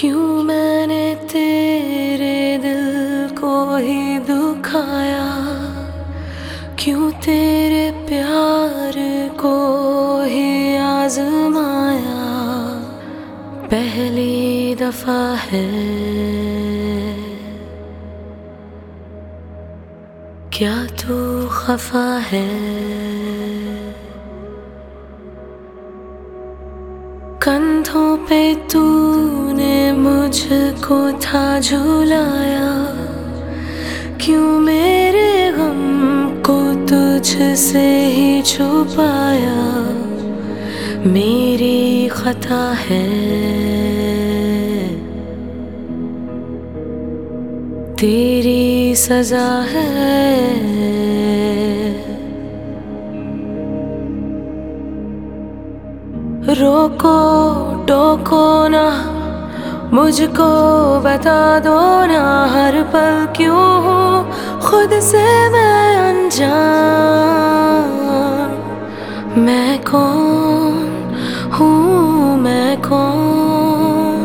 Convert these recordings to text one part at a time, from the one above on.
क्यों मैंने तेरे दिल को ही दुखाया, क्यों तेरे प्यार को ही आजमाया। पहली दफा है क्या तू खफा है? कंधों पे तूने मुझको था झुलाया, क्यों मेरे गम को तुझसे ही छुपाया। मेरी खता है तेरी सजा है। रोको टोको ना, मुझको बता दो ना, हर पल क्यों हूँ खुद से मैं अनजान। मैं कौन हूँ, मैं कौन?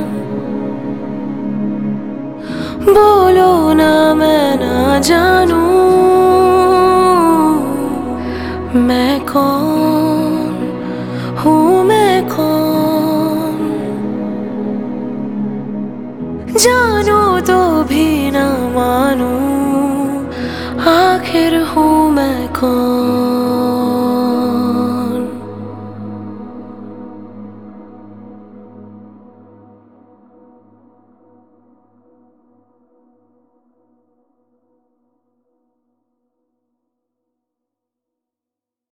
बोलो ना मैं ना जानूं मैं कौन हूँ, मैं कौन? जानू तो भी ना मानूं, आखिर हूँ मैं कौन?